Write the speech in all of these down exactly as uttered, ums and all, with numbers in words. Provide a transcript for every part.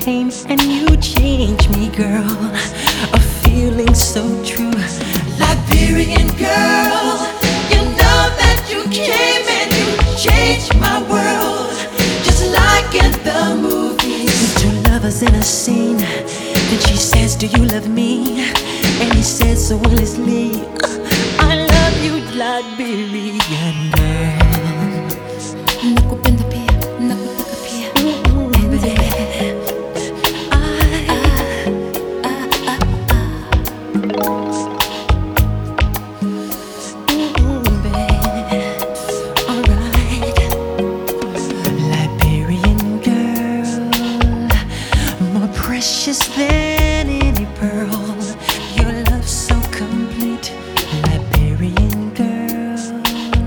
came and you changed me, girl. A feeling so true. Liberian girl, you know that you came and you changed my world, just like in the movies. Two lovers in a scene, then she says, do you love me? And he says so willingly, I love you, Liberian girl. Nakupenda pia, nakutaka pia. Precious than any pearl, your love so complete. Liberian girl,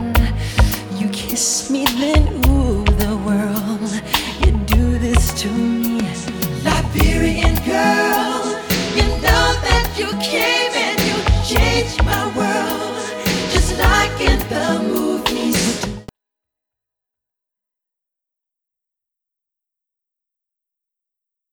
you kiss me then ooh the world. You do this to me.